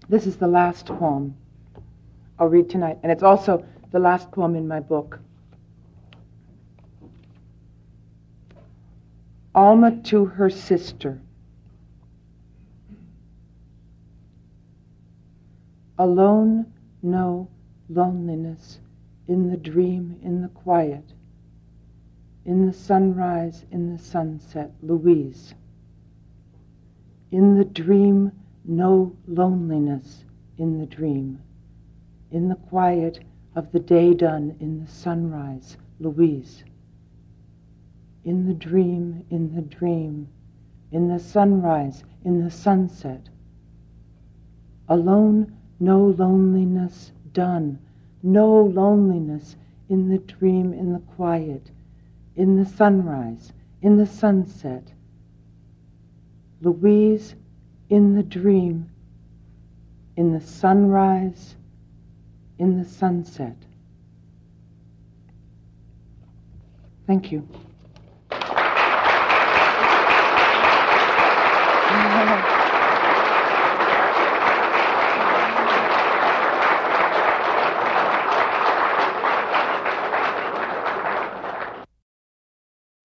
This is the last poem I'll read tonight, and it's also the last poem in my book. Alma to her sister. Alone, no loneliness, in the dream, in the quiet, in the sunrise, in the sunset, Louise. In the dream, no loneliness, in the dream, in the quiet of the day done, in the sunrise, Louise. In the dream, in the dream, in the sunrise, in the sunset. Alone, no loneliness done, no loneliness in the dream, in the quiet, in the sunrise, in the sunset. Louise, in the dream, in the sunrise, in the sunset. Thank you.